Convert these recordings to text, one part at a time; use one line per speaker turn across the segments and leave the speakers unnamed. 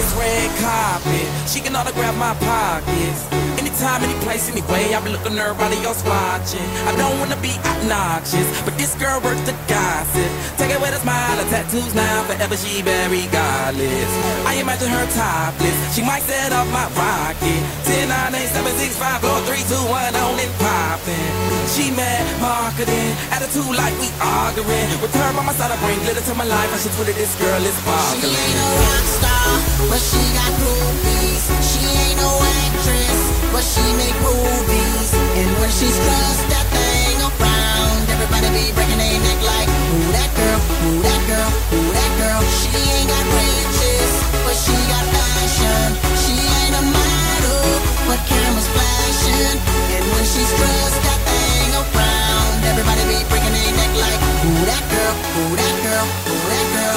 this red carpet. She can autograph my pockets. Anytime, any place, anyway, I be looking her, everybody else watching. I don't wanna be obnoxious, but this girl works the gossip. Take it with a smile, her tattoos now, forever she very godless. I imagine her topless, she might set up my rocket. 10, 9, 8, 7, 6, 5, 4, 3, 2, 1, on and poppin'. She mad marketing, attitude like we arguing. With her by my side, I bring glitter to my life. I should Twitter, this girl is sparkling.
She ain't a rock star, but she got groupies. She ain't no actress, but she make movies. And when she's stressed that thing around, everybody be breaking their neck like, who that girl, who that girl, who that girl. She ain't got riches, but she got fashion. She ain't a model, but cameras flashing. And when she's stressed that thing around, everybody be breaking their neck like, who that girl, who that girl, who that girl.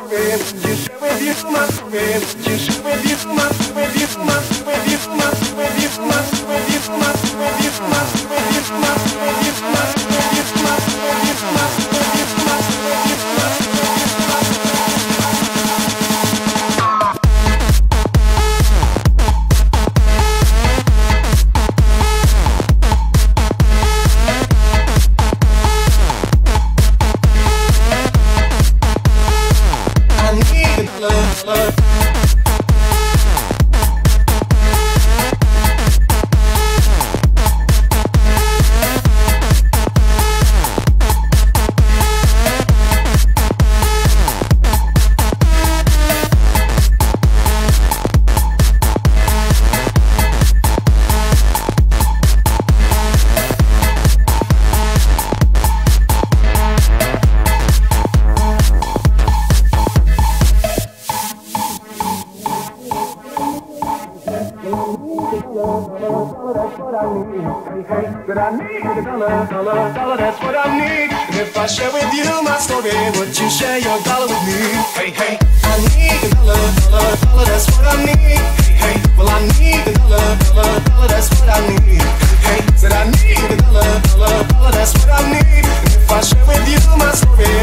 Dollar, that's what I need. And if I share with you my story, would you share your dollar with me? Hey, hey, I need a dollar, that's what I need. Hey, hey, well I need a dollar, that's what I need. Hey, said I need a dollar, that's what I need. And if I share with you my story,